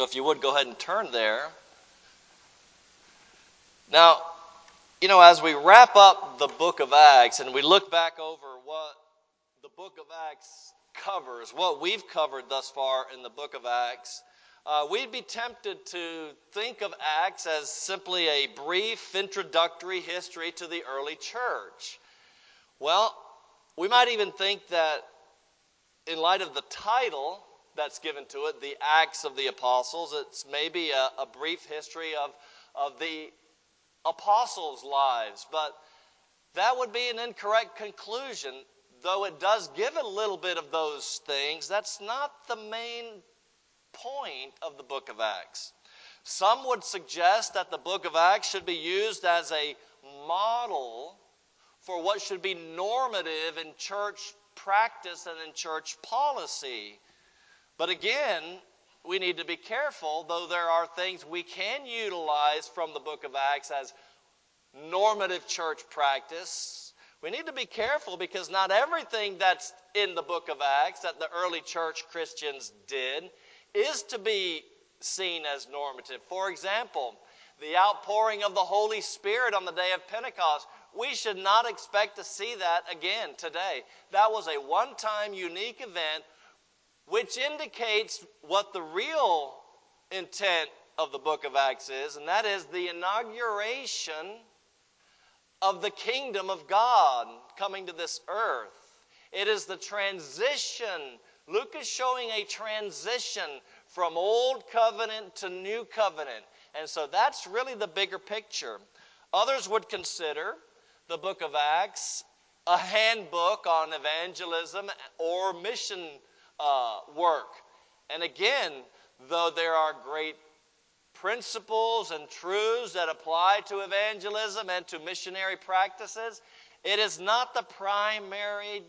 If you would, go ahead and turn there. Now, as we wrap up the book of Acts and we look back over what the book of Acts covers, what we've covered thus far in the book of Acts, we'd be tempted to think of Acts as simply a brief introductory history to the early church. Well, we might even think that in light of the title that's given to it, the Acts of the Apostles, it's maybe a brief history of the apostles' lives. But that would be an incorrect conclusion. Though it does give a little bit of those things, that's not the main point of the book of Acts. Some would suggest that the book of Acts should be used as a model for what should be normative in church practice and in church policy. But again, we need to be careful, though there are things we can utilize from the book of Acts as normative church practice. We need to be careful because not everything that's in the book of Acts that the early church Christians did is to be seen as normative. For example, the outpouring of the Holy Spirit on the day of Pentecost. We should not expect to see that again today. That was a one-time unique event which indicates what the real intent of the book of Acts is, and that is the inauguration of the kingdom of God coming to this earth. It is the transition. Luke is showing a transition from old covenant to new covenant. And so that's really the bigger picture. Others would consider the book of Acts a handbook on evangelism or mission work. And again, though there are great principles and truths that apply to evangelism and to missionary practices, it is not the primary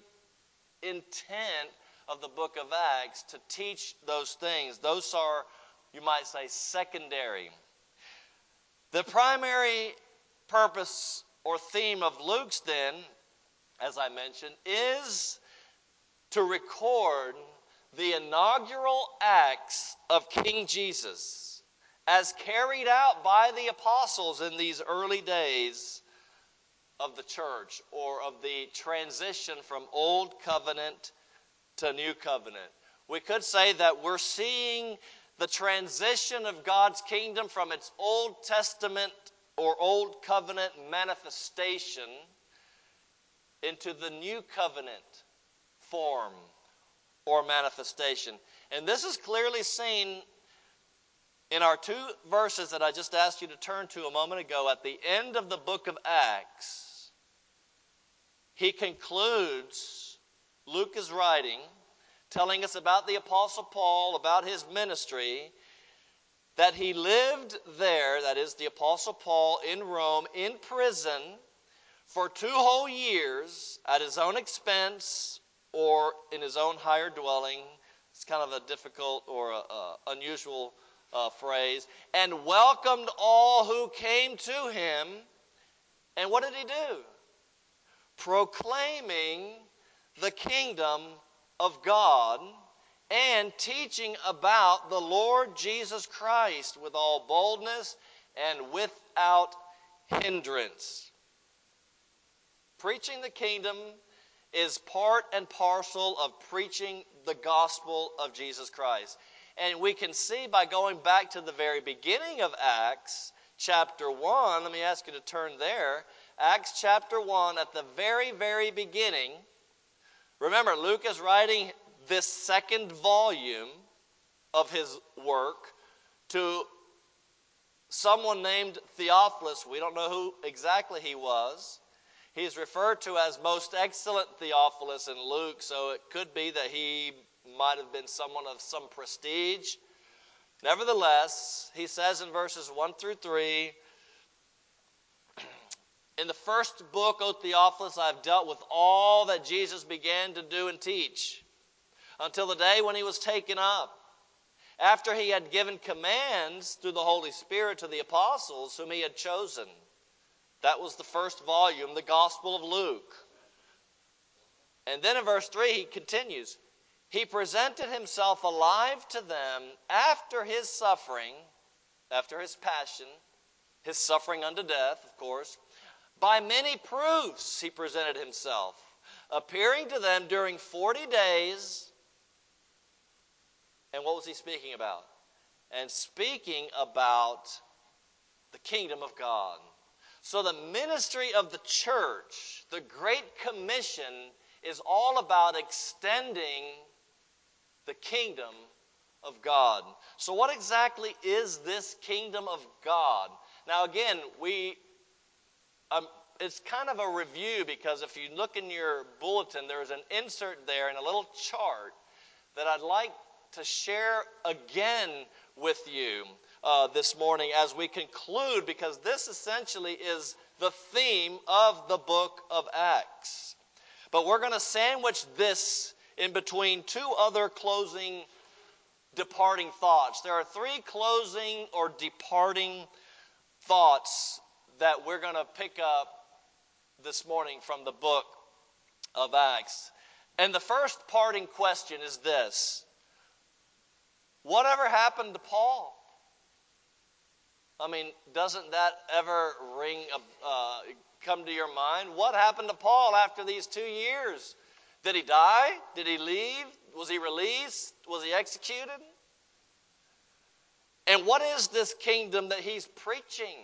intent of the book of Acts to teach those things. Those are, you might say, secondary. The primary purpose or theme of Luke's, then, as I mentioned, is to record the inaugural acts of King Jesus as carried out by the apostles in these early days of the church, or of the transition from old covenant to new covenant. We could say that we're seeing the transition of God's kingdom from its Old Testament or Old Covenant manifestation into the New Covenant form or manifestation. And this is clearly seen in our two verses that I just asked you to turn to a moment ago. At the end of the book of Acts, he concludes, Luke is writing, telling us about the Apostle Paul, about his ministry, that he lived there, that is the Apostle Paul, in Rome, in prison, for 2 whole years at his own expense or in his own hired dwelling. It's kind of a difficult or unusual phrase. And welcomed all who came to him. And what did he do? Proclaiming the kingdom of God and teaching about the Lord Jesus Christ with all boldness and without hindrance. Preaching the kingdom is part and parcel of preaching the gospel of Jesus Christ. And we can see by going back to the very beginning of Acts, chapter 1, let me ask you to turn there. Acts chapter 1, at the very, very beginning. Remember, Luke is writing this second volume of his work to someone named Theophilus. We don't know who exactly he was. He's referred to as most excellent Theophilus in Luke, so it could be that he might have been someone of some prestige. Nevertheless, he says in verses 1 through 3, in the first book, O Theophilus, I have dealt with all that Jesus began to do and teach until the day when he was taken up, after he had given commands through the Holy Spirit to the apostles whom he had chosen. That was the first volume, the Gospel of Luke. And then in verse 3 he continues, He presented himself alive to them after his suffering, after his passion, his suffering unto death, of course. By many proofs he presented himself, appearing to them during 40 days. And what was he speaking about? And speaking about the kingdom of God. So the ministry of the church, the Great Commission, is all about extending the kingdom of God. So what exactly is this kingdom of God? Now again, it's kind of a review, because if you look in your bulletin, there's an insert there and a little chart that I'd like to share again with you this morning as we conclude, because this essentially is the theme of the book of Acts. But we're going to sandwich this in between two other closing departing thoughts. There are three closing or departing thoughts that we're going to pick up this morning from the book of Acts. And the first parting question is this: whatever happened to Paul? I mean, doesn't that ever come to your mind? What happened to Paul after these 2 years? Did he die? Did he leave? Was he released? Was he executed? And what is this kingdom that he's preaching?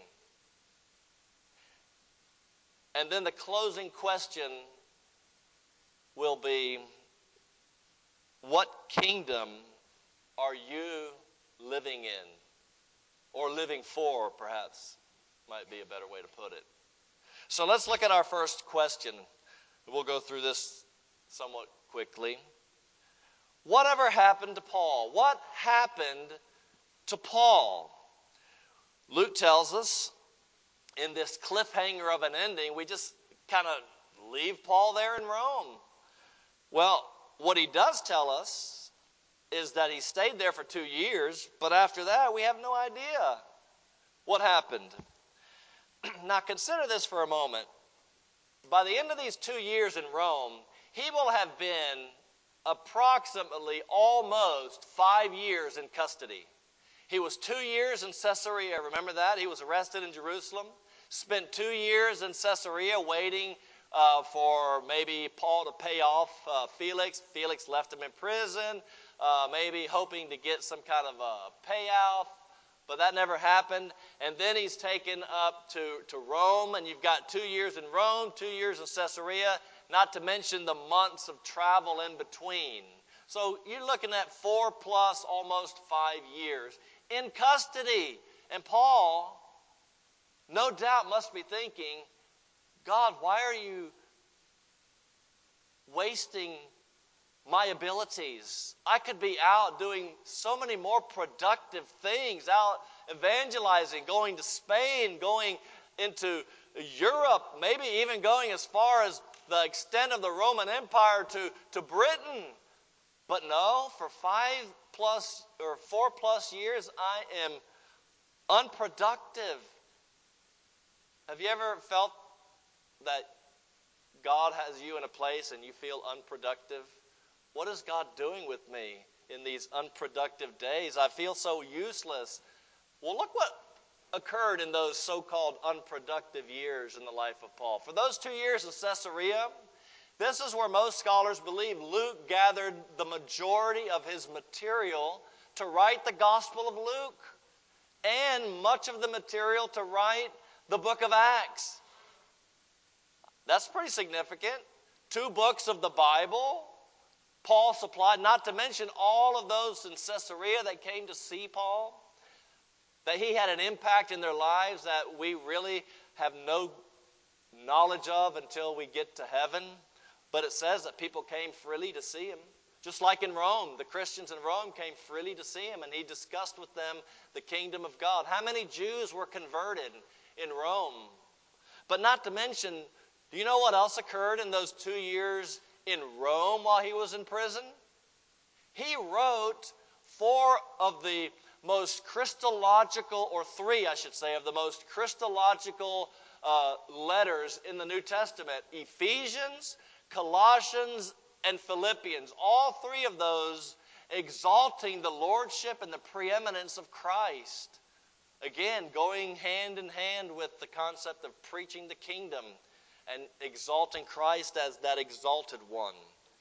And then the closing question will be, what kingdom are you living in? Or living for, perhaps, might be a better way to put it. So let's look at our first question. We'll go through this somewhat quickly. Whatever happened to Paul? What happened to Paul? Luke tells us in this cliffhanger of an ending, we just kind of leave Paul there in Rome. Well, what he does tell us is that he stayed there for 2 years, but after that we have no idea what happened. Now consider this for a moment. By the end of these 2 years in Rome, he will have been approximately almost 5 years in custody. He was 2 years in Caesarea. Remember that? He was arrested in Jerusalem. Spent 2 years in Caesarea waiting for maybe Paul to pay off Felix. Felix left him in prison, maybe hoping to get some kind of a payout. But that never happened. And then he's taken up to Rome, and you've got 2 years in Rome, 2 years in Caesarea, not to mention the months of travel in between. So you're looking at 4 plus almost 5 years in custody. And Paul, no doubt, must be thinking, God, why are you wasting my abilities? I could be out doing so many more productive things, out evangelizing, going to Spain, going into Europe, maybe even going as far as the extent of the Roman Empire to Britain. But no, for 4 plus years, I am unproductive. Have you ever felt that God has you in a place and you feel unproductive? What is God doing with me in these unproductive days? I feel so useless. Well, look what occurred in those so-called unproductive years in the life of Paul. For those 2 years in Caesarea, this is where most scholars believe Luke gathered the majority of his material to write the Gospel of Luke, and much of the material to write the book of Acts. That's pretty significant. 2 books of the Bible Paul supplied, not to mention all of those in Caesarea that came to see Paul, that he had an impact in their lives that we really have no knowledge of until we get to heaven. But it says that people came freely to see him. Just like in Rome, the Christians in Rome came freely to see him, and he discussed with them the kingdom of God. How many Jews were converted in Rome? But not to mention, do you know what else occurred in those 2 years in Rome while he was in prison? He wrote 4 of the most Christological, or 3, I should say, of the most Christological letters in the New Testament: Ephesians, Colossians, and Philippians, all three of those exalting the lordship and the preeminence of Christ. Again, going hand in hand with the concept of preaching the kingdom and exalting Christ as that exalted one.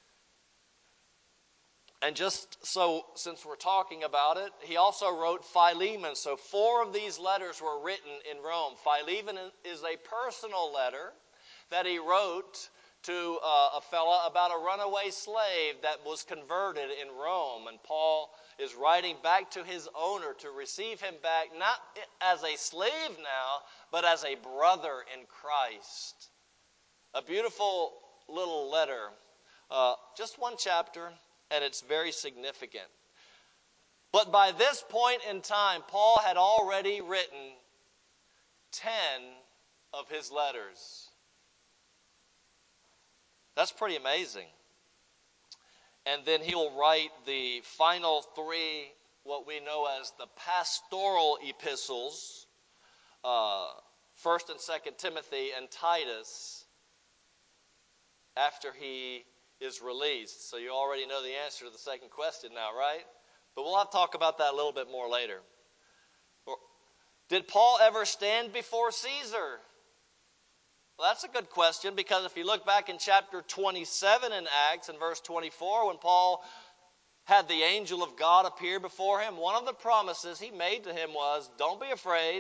And just so, since we're talking about it, he also wrote Philemon. So 4 of these letters were written in Rome. Philemon is a personal letter that he wrote to a fella about a runaway slave that was converted in Rome. And Paul is writing back to his owner to receive him back, not as a slave now, but as a brother in Christ. A beautiful little letter, just one chapter, and it's very significant. But by this point in time, Paul had already written 10 of his letters. That's pretty amazing. And then he'll write the final 3, what we know as the pastoral epistles, 1st and 2nd Timothy and Titus, after he is released. So you already know the answer to the second question now, right? But we'll have to talk about that a little bit more later. Did Paul ever stand before Caesar? Well, that's a good question, because if you look back in chapter 27 in Acts, in verse 24, when Paul had the angel of God appear before him, one of the promises he made to him was, don't be afraid.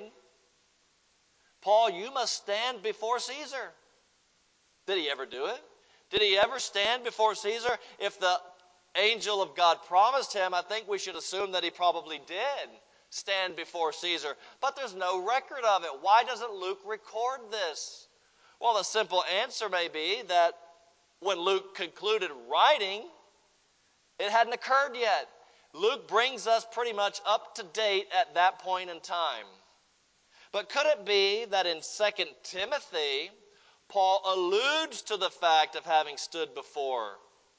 Paul, you must stand before Caesar. Did he ever do it? Did he ever stand before Caesar? If the angel of God promised him, I think we should assume that he probably did stand before Caesar. But there's no record of it. Why doesn't Luke record this? Well, the simple answer may be that when Luke concluded writing, it hadn't occurred yet. Luke brings us pretty much up to date at that point in time. But could it be that in 2 Timothy, Paul alludes to the fact of having stood before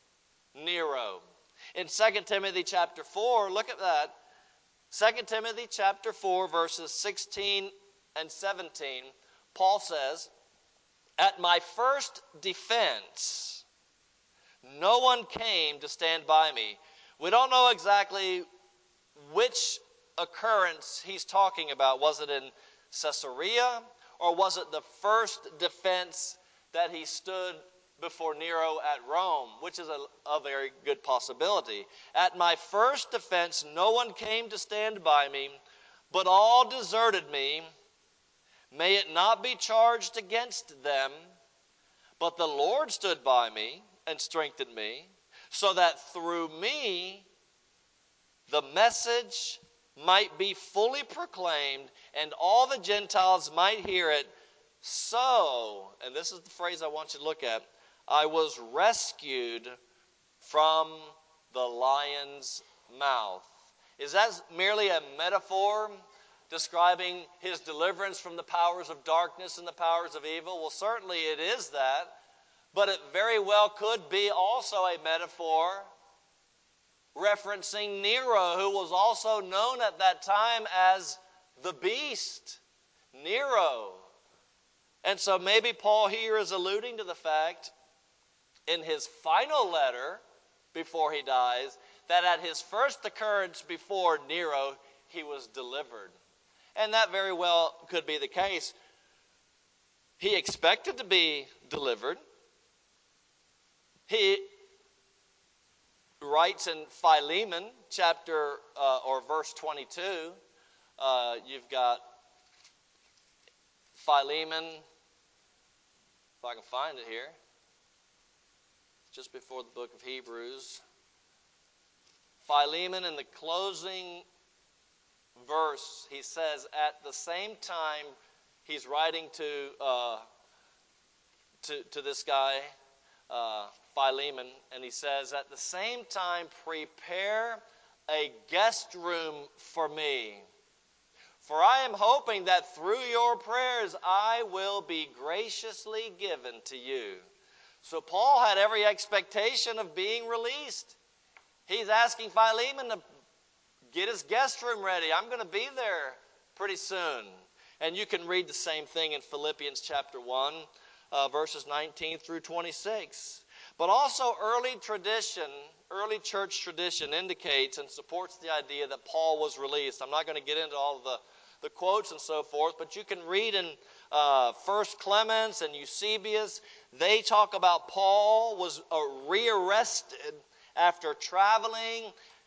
Nero? In 2 Timothy chapter 4, look at that. 2 Timothy chapter 4, verses 16 and 17, Paul says, at my first defense, no one came to stand by me. We don't know exactly which occurrence he's talking about. Was it in Caesarea, or was it the first defense that he stood before Nero at Rome, which is a very good possibility. At my first defense, no one came to stand by me, but all deserted me. May it not be charged against them, but the Lord stood by me and strengthened me, so that through me the message might be fully proclaimed, and all the Gentiles might hear it. So, and this is the phrase I want you to look at, I was rescued from the lion's mouth. Is that merely a metaphor describing his deliverance from the powers of darkness and the powers of evil? Well, certainly it is that, but it very well could be also a metaphor referencing Nero, who was also known at that time as the beast, Nero. And so maybe Paul here is alluding to the fact in his final letter before he dies that at his first occurrence before Nero, he was delivered. And that very well could be the case. He expected to be delivered. He writes in Philemon chapter or verse 22, you've got Philemon, if I can find it here, just before the book of Hebrews. Philemon, in the closing verse, he says, at the same time, he's writing to this guy, Philemon, and he says, at the same time, prepare a guest room for me. For I am hoping that through your prayers I will be graciously given to you. So Paul had every expectation of being released. He's asking Philemon to get his guest room ready. I'm going to be there pretty soon. And you can read the same thing in Philippians chapter 1, verses 19 through 26. But also early church tradition indicates and supports the idea that Paul was released. I'm not going to get into all of the quotes and so forth, but you can read in 1 Clemens and Eusebius. They talk about Paul was rearrested after traveling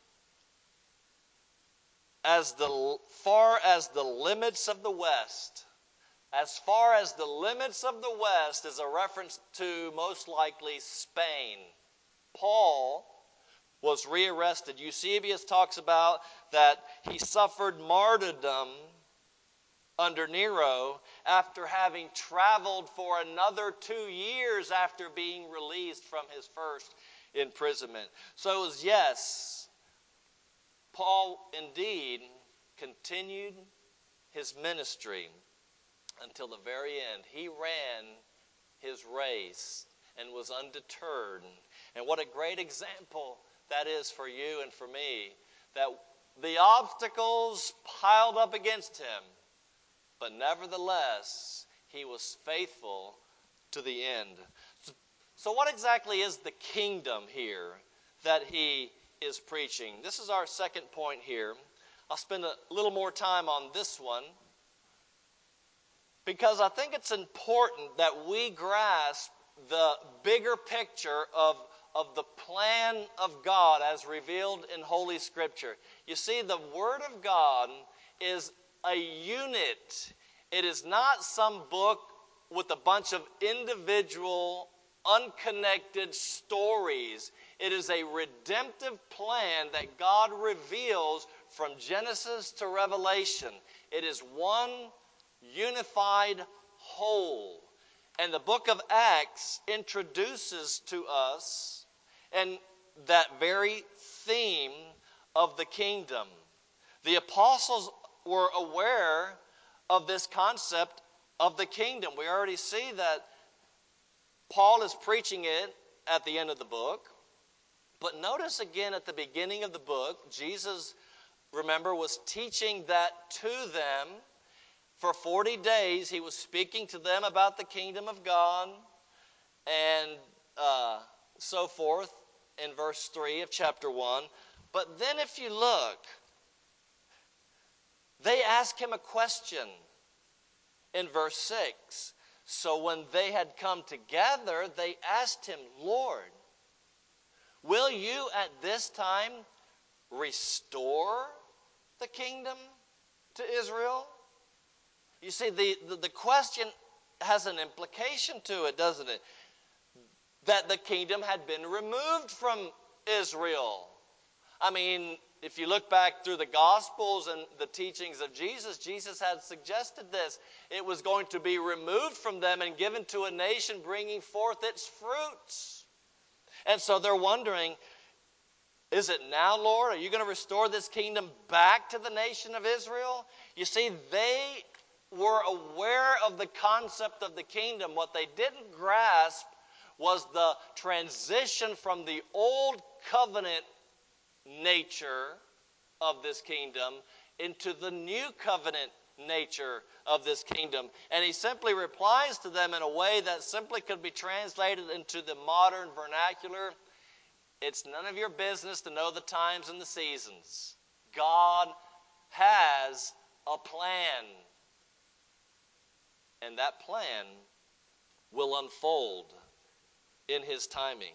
as far as the limits of the West. As far as the limits of the West is a reference to most likely Spain. Paul was rearrested. Eusebius talks about that he suffered martyrdom under Nero after having traveled for another 2 years after being released from his first imprisonment. So yes, Paul indeed continued his ministry until the very end. He ran his race and was undeterred. And what a great example that is for you and for me, that the obstacles piled up against him, but nevertheless, he was faithful to the end. So what exactly is the kingdom here that he is preaching? This is our second point here. I'll spend a little more time on this one, because I think it's important that we grasp the bigger picture of the plan of God as revealed in Holy Scripture. You see, the Word of God is a unit. It is not some book with a bunch of individual, unconnected stories. It is a redemptive plan that God reveals from Genesis to Revelation. It is one unified whole. And the book of Acts introduces to us and that very theme of the kingdom. The apostles were aware of this concept of the kingdom. We already see that Paul is preaching it at the end of the book. But notice again at the beginning of the book, Jesus, remember, was teaching that to them. For 40 days, he was speaking to them about the kingdom of God and so forth in verse 3 of chapter 1. But then if you look, they ask him a question in verse 6. So when they had come together, they asked him, Lord, will you at this time restore the kingdom to Israel? You see, the question has an implication to it, doesn't it? That the kingdom had been removed from Israel. I mean, if you look back through the Gospels and the teachings of Jesus, Jesus had suggested this. It was going to be removed from them and given to a nation bringing forth its fruits. And so they're wondering, is it now, Lord? Are you going to restore this kingdom back to the nation of Israel? You see, they were aware of the concept of the kingdom. What they didn't grasp was the transition from the old covenant nature of this kingdom into the new covenant nature of this kingdom. And he simply replies to them in a way that simply could be translated into the modern vernacular. It's none of your business to know the times and the seasons. God has a plan. And that plan will unfold in his timing.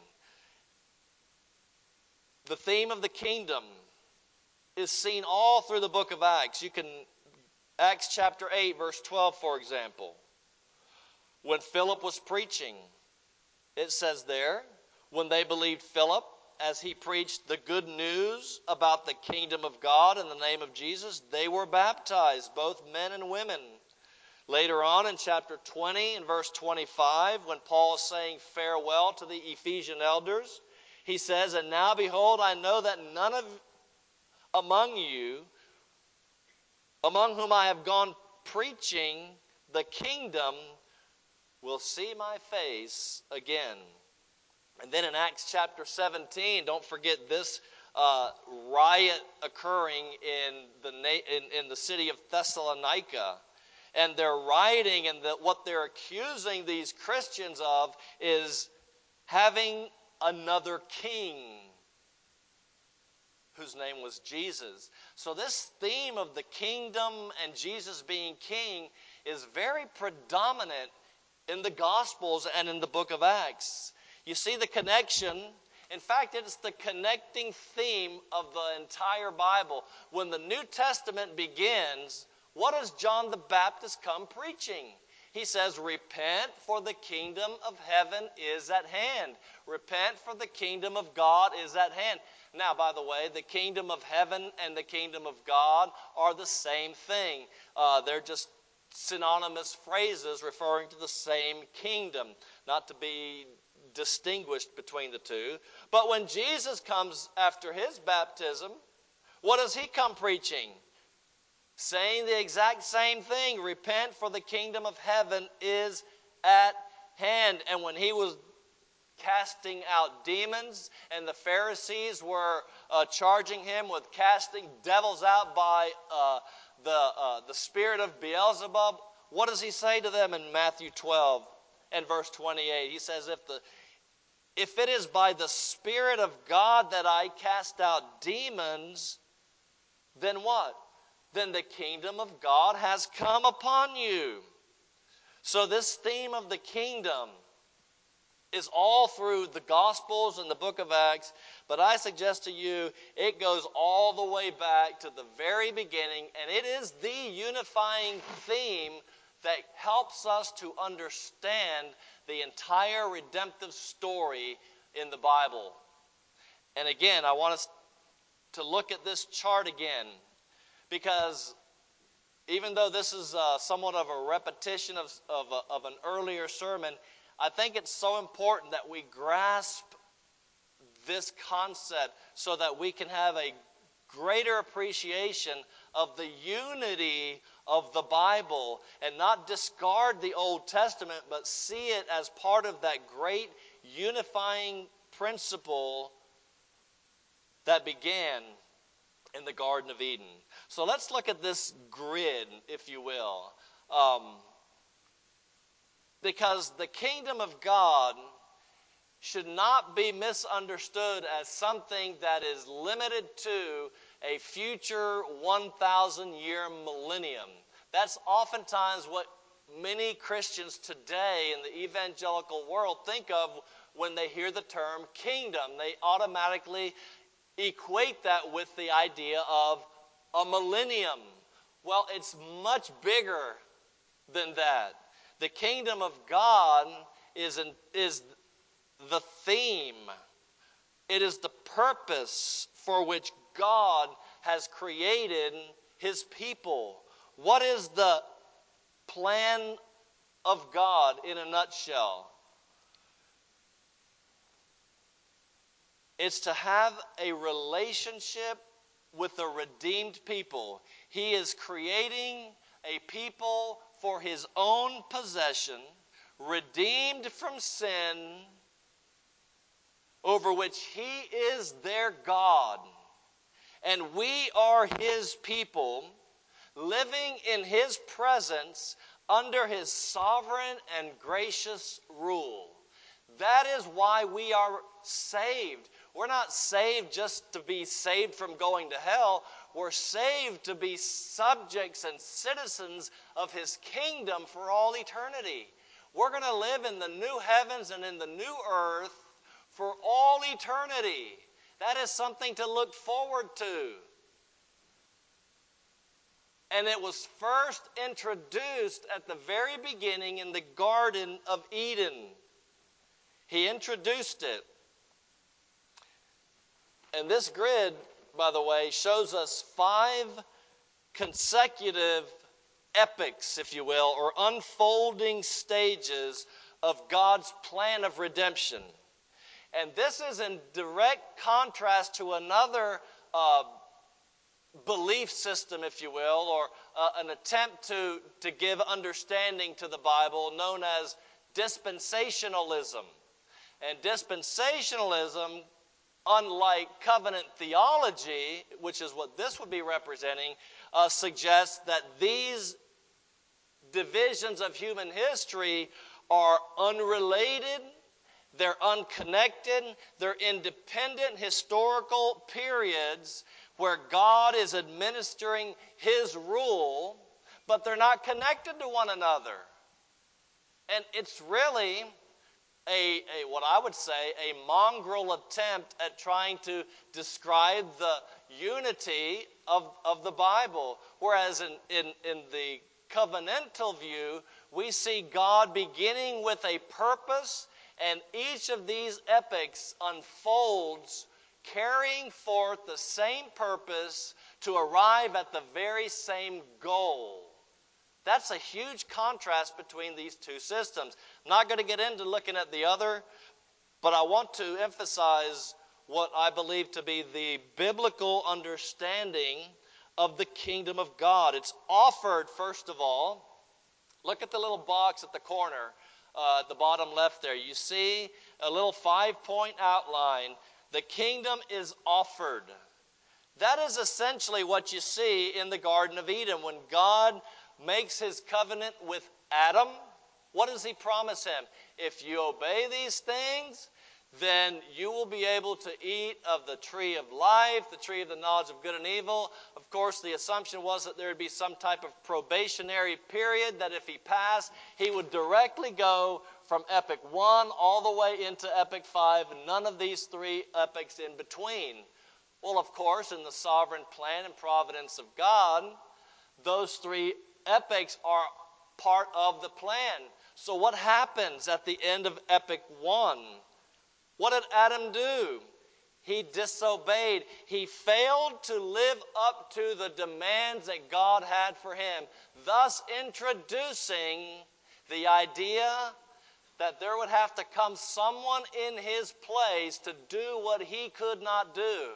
The theme of the kingdom is seen all through the book of Acts. You can, Acts chapter 8, verse 12, for example. When Philip was preaching, it says there, when they believed Philip as he preached the good news about the kingdom of God in the name of Jesus, they were baptized, both men and women. Later on in chapter 20 and verse 25, when Paul is saying farewell to the Ephesian elders, he says, and now behold, I know that none of among you, among whom I have gone preaching the kingdom, will see my face again. And then in Acts chapter 17, don't forget this riot occurring in the city of Thessalonica. And they're rioting, and what they're accusing these Christians of is having another king whose name was Jesus. So this theme of the kingdom and Jesus being king is very predominant in the Gospels and in the book of Acts. You see the connection. In fact, it's the connecting theme of the entire Bible. When the New Testament begins, what does John the Baptist come preaching? He says, repent, for the kingdom of heaven is at hand. Repent, for the kingdom of God is at hand. Now, by the way, the kingdom of heaven and the kingdom of God are the same thing. They're just synonymous phrases referring to the same kingdom, not to be distinguished between the two. But when Jesus comes after his baptism, what does he come preaching? Saying the exact same thing. Repent, for the kingdom of heaven is at hand. And when he was casting out demons and the Pharisees were charging him with casting devils out by the spirit of Beelzebub, what does he say to them in Matthew 12 and verse 28? He says, if it is by the Spirit of God that I cast out demons, then what? Then the kingdom of God has come upon you. So this theme of the kingdom is all through the Gospels and the book of Acts, but I suggest to you it goes all the way back to the very beginning, and it is the unifying theme that helps us to understand the entire redemptive story in the Bible. And again, I want us to look at this chart again, because even though this is somewhat of a repetition of an earlier sermon, I think it's so important that we grasp this concept so that we can have a greater appreciation of the unity of the Bible and not discard the Old Testament, but see it as part of that great unifying principle that began in the Garden of Eden. So let's look at this grid, if you will. Because the kingdom of God should not be misunderstood as something that is limited to a future 1,000-year millennium. That's oftentimes what many Christians today in the evangelical world think of when they hear the term kingdom. They automatically equate that with the idea of a millennium. Well, it's much bigger than that. The kingdom of God is the theme. It is the purpose for which God has created his people. What is the plan of God in a nutshell? It's to have a relationship with a redeemed people. He is creating a people for his own possession, redeemed from sin, over which he is their God. And we are his people, living in his presence under his sovereign and gracious rule. That is why we are saved. We're not saved just to be saved from going to hell. We're saved to be subjects and citizens of his kingdom for all eternity. We're going to live in the new heavens and in the new earth for all eternity. That is something to look forward to. And it was first introduced at the very beginning in the Garden of Eden. He introduced it. And this grid, by the way, shows us 5 consecutive epochs, if you will, or unfolding stages of God's plan of redemption. And this is in direct contrast to another belief system, if you will, or an attempt to give understanding to the Bible known as dispensationalism. And dispensationalism, unlike covenant theology, which is what this would be representing, suggests that these divisions of human history are unrelated, They're unconnected, they're independent historical periods where God is administering His rule, but they're not connected to one another. And it's really what I would say, a mongrel attempt at trying to describe the unity of the Bible. Whereas in the covenantal view, we see God beginning with a purpose, and each of these epics unfolds carrying forth the same purpose to arrive at the very same goal. That's a huge contrast between these two systems. I'm not going to get into looking at the other, but I want to emphasize what I believe to be the biblical understanding of the kingdom of God. It's offered, first of all. Look at the little box at the corner, at the bottom left there. You see a little 5-point outline. The kingdom is offered. That is essentially what you see in the Garden of Eden. When God makes His covenant with Adam, what does He promise him? If you obey these things, then you will be able to eat of the tree of life, the tree of the knowledge of good and evil. Of course, the assumption was that there would be some type of probationary period, that if he passed, he would directly go from epic 1 all the way into epic 5, and none of these 3 epics in between. Well, of course, in the sovereign plan and providence of God, those 3 epics are part of the plan. So what happens at the end of epic 1? What did Adam do? He disobeyed. He failed to live up to the demands that God had for him, thus introducing the idea that there would have to come someone in his place to do what he could not do.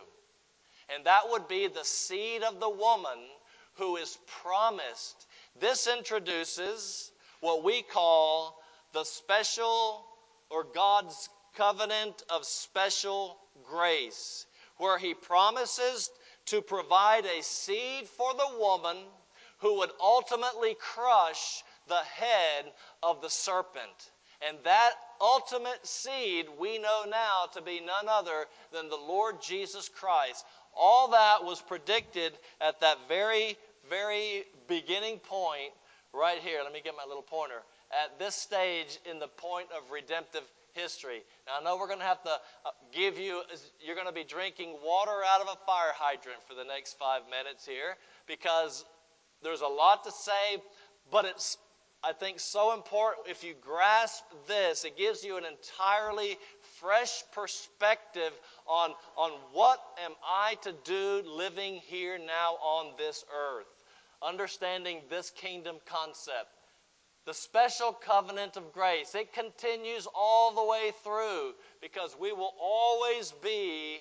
And that would be the seed of the woman who is promised. This introduces what we call the special, or God's covenant of special grace, where He promises to provide a seed for the woman who would ultimately crush the head of the serpent. And that ultimate seed we know now to be none other than the Lord Jesus Christ. All that was predicted at that very, very beginning point right here. Let me get my little pointer. At this stage in the point of redemptive history. Now, I know we're going to have to give you, you're going to be drinking water out of a fire hydrant for the next 5 minutes here, because there's a lot to say, but it's, I think, so important. If you grasp this, it gives you an entirely fresh perspective on what am I to do living here now on this earth. Understanding this kingdom concept. The special covenant of grace, it continues all the way through, because we will always be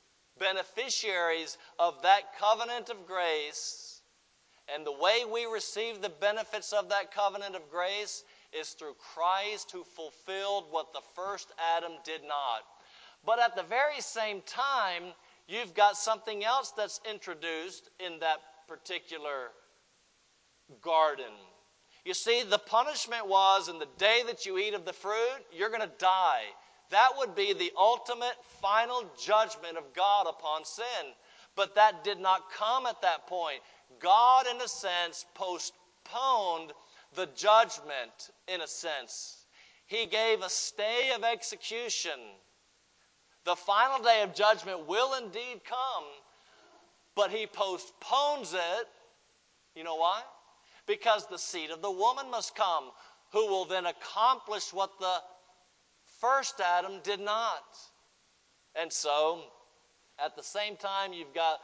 beneficiaries of that covenant of grace. And the way we receive the benefits of that covenant of grace is through Christ, who fulfilled what the first Adam did not. But at the very same time, you've got something else that's introduced in that particular garden. You see, the punishment was, in the day that you eat of the fruit, you're going to die. That would be the ultimate final judgment of God upon sin. But that did not come at that point. God, in a sense, postponed the judgment, in a sense. He gave a stay of execution. The final day of judgment will indeed come, but He postpones it. You know why? Because the seed of the woman must come, who will then accomplish what the first Adam did not. And so, at the same time, you've got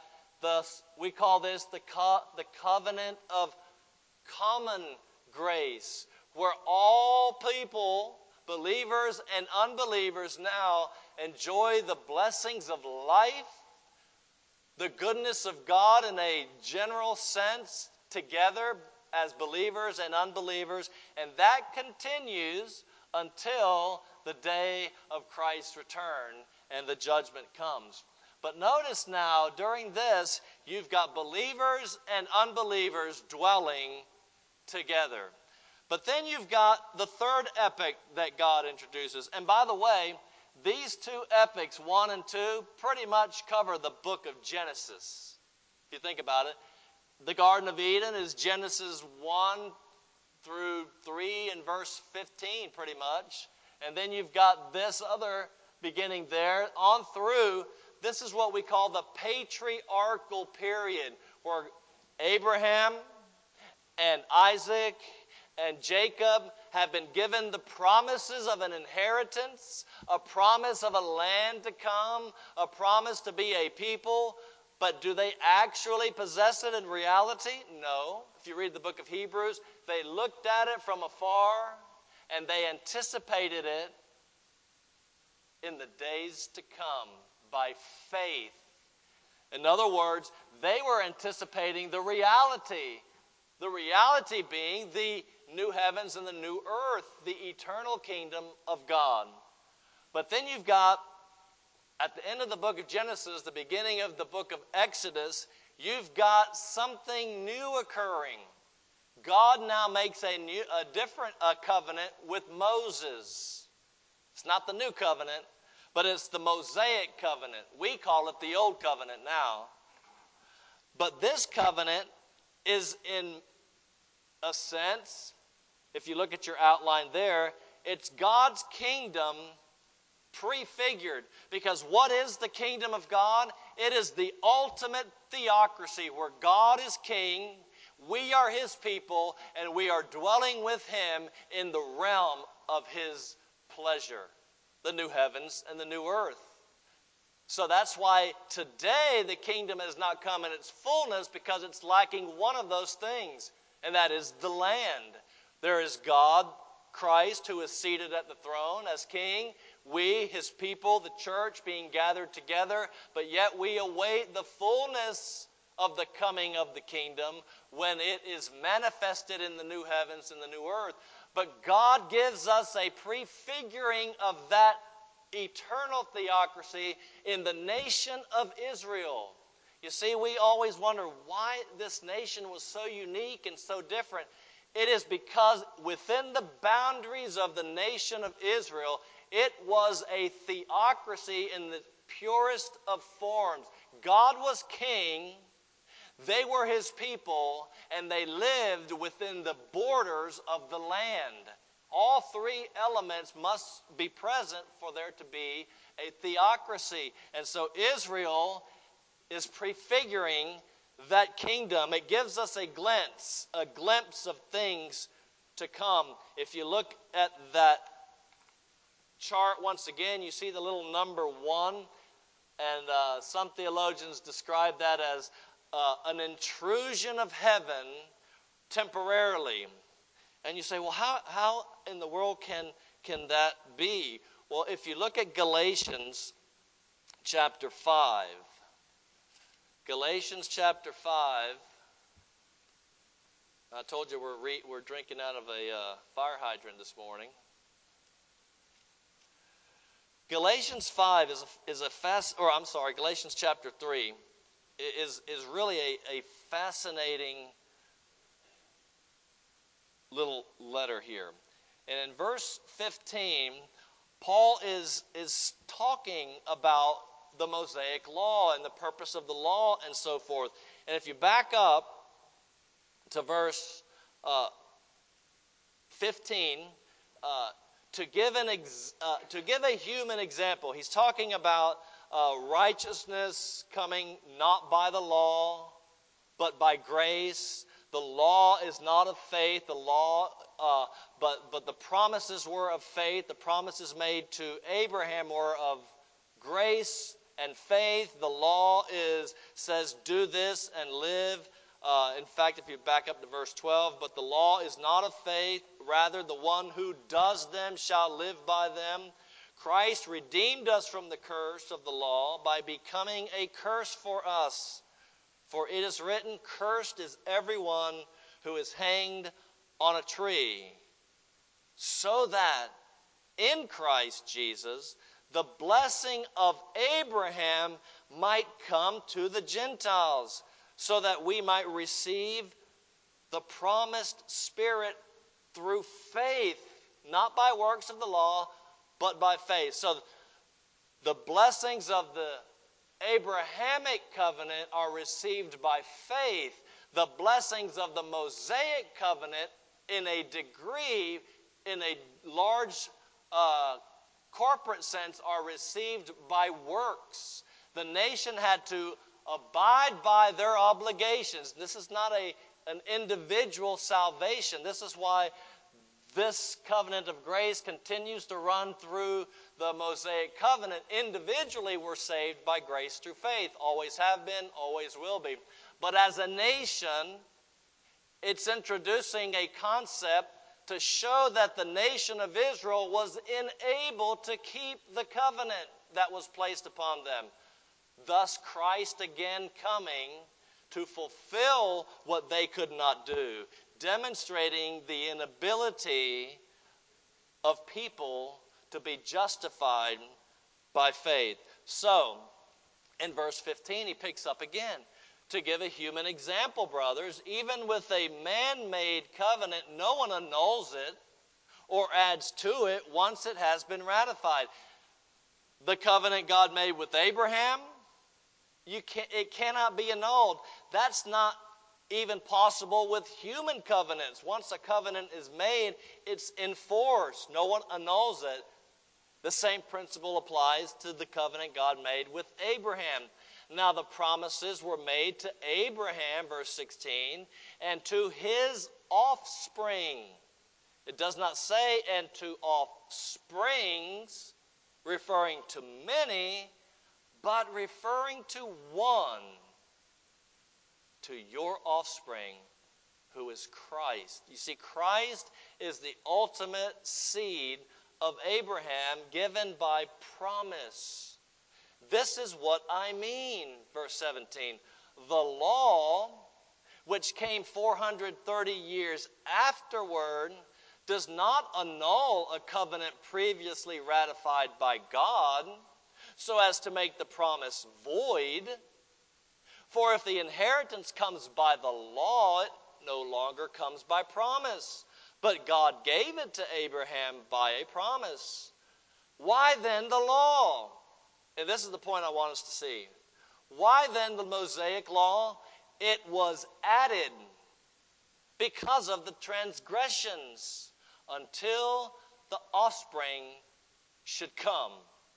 we call this the covenant of common grace, where all people, believers and unbelievers, now enjoy the blessings of life, the goodness of God in a general sense, together as believers and unbelievers, and that continues until the day of Christ's return and the judgment comes. But notice now, during this, you've got believers and unbelievers dwelling together. But then you've got the third epic that God introduces. And by the way, these two epics, 1 and 2, pretty much cover the book of Genesis. If you think about it, the Garden of Eden is Genesis 1 through 3 and verse 15 pretty much. And then you've got this other beginning there on through. This is what we call the patriarchal period, where Abraham and Isaac and Jacob have been given the promises of an inheritance, a promise of a land to come, a promise to be a people. But do they actually possess it in reality? No. If you read the book of Hebrews, they looked at it from afar and they anticipated it in the days to come by faith. In other words, they were anticipating the reality being the new heavens and the new earth, the eternal kingdom of God. But then you've got, at the end of the book of Genesis, the beginning of the book of Exodus, you've got something new occurring. God now makes a different covenant with Moses. It's not the new covenant, but it's the Mosaic covenant. We call it the old covenant now. But this covenant is, in a sense, if you look at your outline there, it's God's kingdom prefigured. Because what is the kingdom of God? It is the ultimate theocracy where God is king, we are his people, and we are dwelling with him in the realm of his pleasure, the new heavens and the new earth. So that's why today the kingdom has not come in its fullness, because it's lacking one of those things, and that is the land. There is God, Christ, who is seated at the throne as king. We, his people, the church, being gathered together, but yet we await the fullness of the coming of the kingdom when it is manifested in the new heavens and the new earth. But God gives us a prefiguring of that eternal theocracy in the nation of Israel. You see, we always wonder why this nation was so unique and so different. It is because within the boundaries of the nation of Israel, it was a theocracy in the purest of forms. God was king, they were his people, and they lived within the borders of the land. All three elements must be present for there to be a theocracy. And so Israel is prefiguring that kingdom. It gives us a glimpse of things to come. If you look at that chart once again, you see the little number 1, and some theologians describe that as an intrusion of heaven temporarily. And you say, well, how in the world can that be? Well, if you look at Galatians chapter 5, Galatians chapter 5, I told you we're drinking out of a fire hydrant this morning. Galatians 5 Galatians chapter 3 is really a fascinating little letter here. And in verse 15, Paul is talking about the Mosaic law and the purpose of the law and so forth. And if you back up to verse 15, to give a human example, he's talking about righteousness coming not by the law, but by grace. The law is not of faith. The law, but the promises were of faith. The promises made to Abraham were of grace and faith. The law says do this and live. In fact, if you back up to verse 12, but the law is not of faith. Rather, the one who does them shall live by them. Christ redeemed us from the curse of the law by becoming a curse for us. For it is written, cursed is everyone who is hanged on a tree. So that in Christ Jesus, the blessing of Abraham might come to the Gentiles, so that we might receive the promised Spirit through faith, not by works of the law, but by faith. So The blessings of the Abrahamic covenant are received by faith. The blessings of the Mosaic covenant, in a degree, in a large corporate sense, are received by works. The nation had to abide by their obligations. This is not an individual salvation. This is why this covenant of grace continues to run through the Mosaic covenant. Individually, we're saved by grace through faith. Always have been, always will be. But as a nation, it's introducing a concept to show that the nation of Israel was unable to keep the covenant that was placed upon them. Thus, Christ again coming to fulfill what they could not do, demonstrating the inability of people to be justified by faith. So, in verse 15, he picks up again to give a human example, brothers. Even with a man-made covenant, no one annuls it or adds to it once it has been ratified. The covenant God made with Abraham, it cannot be annulled. That's not even possible with human covenants. Once a covenant is made, it's enforced. No one annuls it. The same principle applies to the covenant God made with Abraham. Now the promises were made to Abraham, verse 16, and to his offspring. It does not say, and to offsprings, referring to many, but referring to one, to your offspring, who is Christ. You see, Christ is the ultimate seed of Abraham given by promise. This is what I mean, verse 17. The law, which came 430 years afterward, does not annul a covenant previously ratified by God, so as to make the promise void. For if the inheritance comes by the law, it no longer comes by promise. But God gave it to Abraham by a promise. Why then the law? And this is the point I want us to see. Why then the Mosaic law? It was added because of the transgressions until the offspring should come,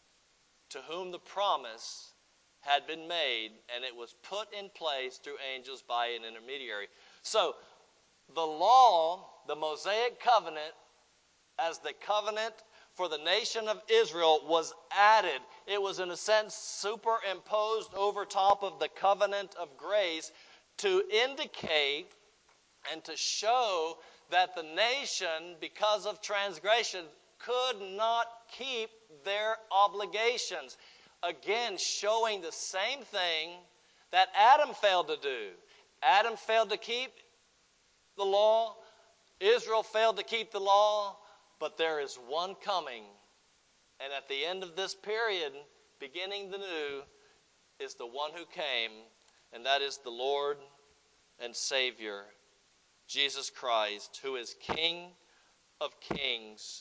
to whom the promise had been made, and it was put in place through angels by an intermediary. So, the law, the Mosaic covenant, as the covenant for the nation of Israel, was added. It was, in a sense, superimposed over top of the covenant of grace to indicate and to show that the nation, because of transgression, could not keep their obligations. Again, showing the same thing that Adam failed to do. Adam failed to keep the law. Israel failed to keep the law. But there is one coming. And at the end of this period, beginning the new, is the one who came. And that is the Lord and Savior, Jesus Christ, who is King of kings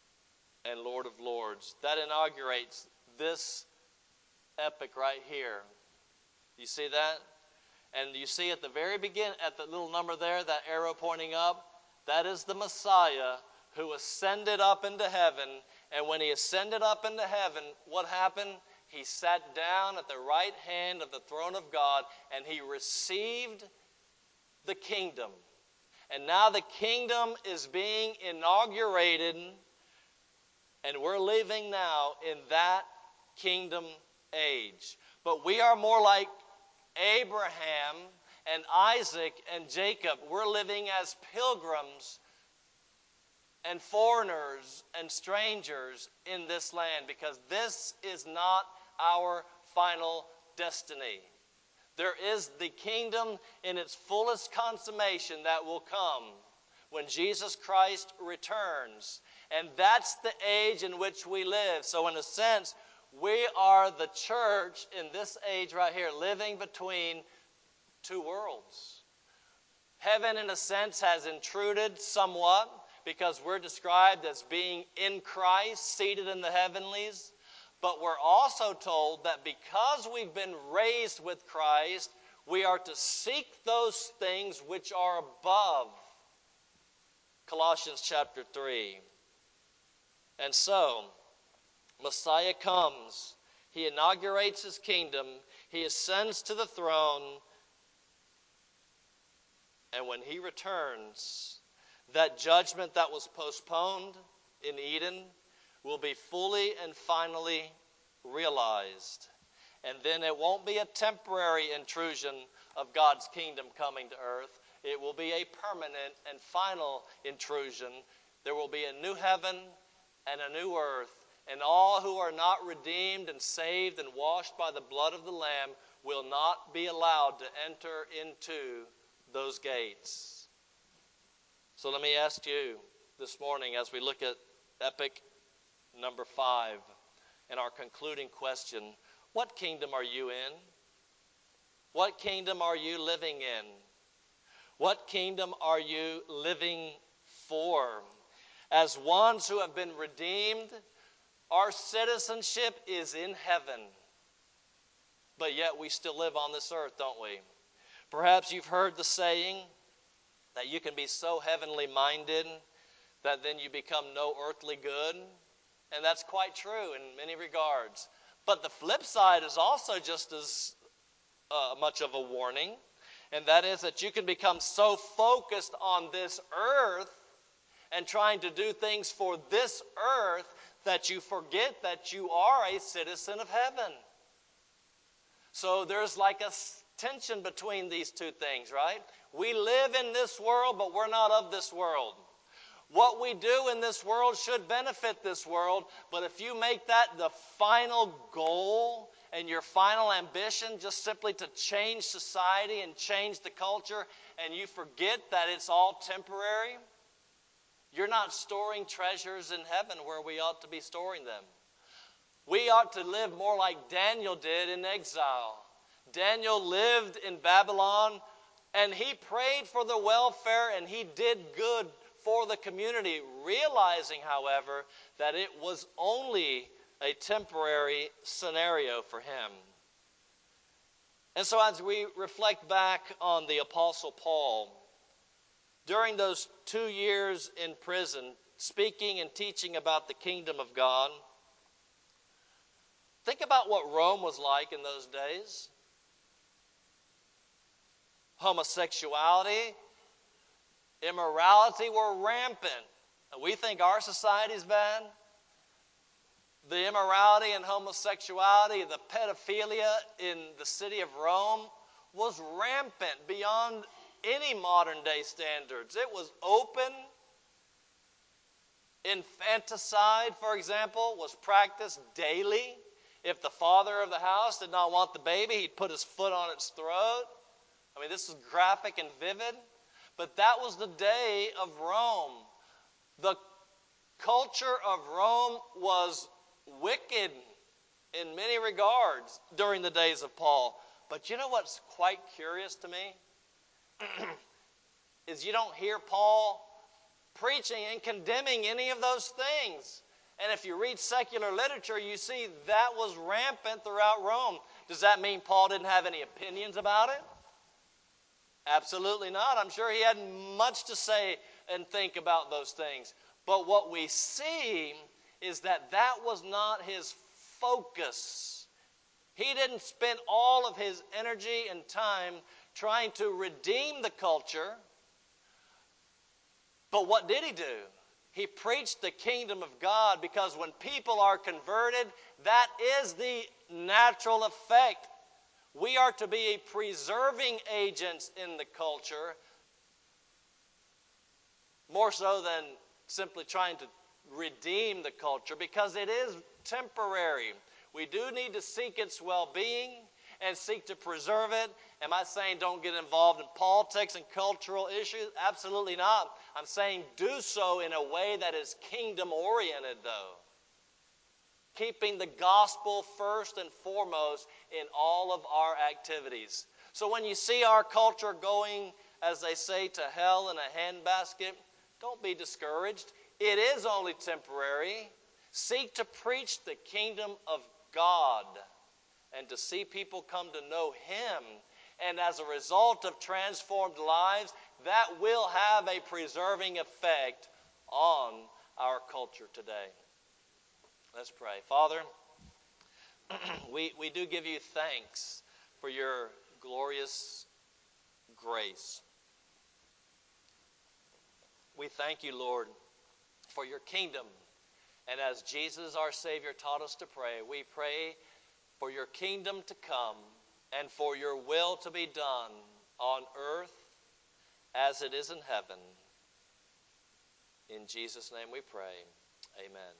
and Lord of lords. That inaugurates this epic right here. You see that? And you see at the very beginning, at the little number there, that arrow pointing up, that is the Messiah who ascended up into heaven. And when he ascended up into heaven, what happened? He sat down at the right hand of the throne of God, and he received the kingdom. And now the kingdom is being inaugurated, and we're living now in that kingdom age. But we are more like Abraham and Isaac and Jacob. We're living as pilgrims and foreigners and strangers in this land, because this is not our final destiny. There is the kingdom in its fullest consummation that will come when Jesus Christ returns. And that's the age in which we live. So in a sense, we are the church in this age right here, living between two worlds. Heaven, in a sense, has intruded somewhat, because we're described as being in Christ, seated in the heavenlies. But we're also told that because we've been raised with Christ, we are to seek those things which are above. Colossians chapter 3. And so, Messiah comes. He inaugurates his kingdom. He ascends to the throne. And when he returns, that judgment that was postponed in Eden will be fully and finally realized. And then it won't be a temporary intrusion of God's kingdom coming to earth. It will be a permanent and final intrusion. There will be a new heaven and a new earth. And all who are not redeemed and saved and washed by the blood of the Lamb will not be allowed to enter into those gates. So let me ask you this morning as we look at epic number 5 and our concluding question, what kingdom are you in? What kingdom are you living in? What kingdom are you living for? As ones who have been redeemed, our citizenship is in heaven. But yet we still live on this earth, don't we? Perhaps you've heard the saying that you can be so heavenly minded that then you become no earthly good. And that's quite true in many regards. But the flip side is also just as much of a warning. And that is that you can become so focused on this earth and trying to do things for this earth that you forget that you are a citizen of heaven. So there's like a tension between these two things, right? We live in this world, but we're not of this world. What we do in this world should benefit this world, but if you make that the final goal and your final ambition just simply to change society and change the culture, and you forget that it's all temporary, you're not storing treasures in heaven where we ought to be storing them. We ought to live more like Daniel did in exile. Daniel lived in Babylon, and he prayed for the welfare, and he did good for the community, realizing, however, that it was only a temporary scenario for him. And so as we reflect back on the Apostle Paul, during those 2 years in prison, speaking and teaching about the kingdom of God, think about what Rome was like in those days. Homosexuality, immorality were rampant. We think our society's bad. The immorality and homosexuality, the pedophilia in the city of Rome was rampant beyond any modern day standards. It was open. Infanticide, for example, was practiced daily. If the father of the house did not want the baby, he'd put his foot on its throat. I mean, this is graphic and vivid. But that was the day of Rome. The culture of Rome was wicked in many regards during the days of Paul. But you know what's quite curious to me? Is you don't hear Paul preaching and condemning any of those things. And if you read secular literature, you see that was rampant throughout Rome. Does that mean Paul didn't have any opinions about it? Absolutely not. I'm sure he had much to say and think about those things. But what we see is that that was not his focus. He didn't spend all of his energy and time trying to redeem the culture. But what did he do? He preached the kingdom of God, because when people are converted, that is the natural effect. We are to be preserving agents in the culture, more so than simply trying to redeem the culture, because it is temporary. We do need to seek its well-being and seek to preserve it. Am I saying don't get involved in politics and cultural issues? Absolutely not. I'm saying do so in a way that is kingdom-oriented, though. Keeping the gospel first and foremost in all of our activities. So when you see our culture going, as they say, to hell in a handbasket, don't be discouraged. It is only temporary. Seek to preach the kingdom of God and to see people come to know Him. And as a result of transformed lives, that will have a preserving effect on our culture today. Let's pray. Father, we do give you thanks for your glorious grace. We thank you, Lord, for your kingdom. And as Jesus, our Savior, taught us to pray, we pray for your kingdom to come and for your will to be done on earth as it is in heaven. In Jesus' name we pray. Amen.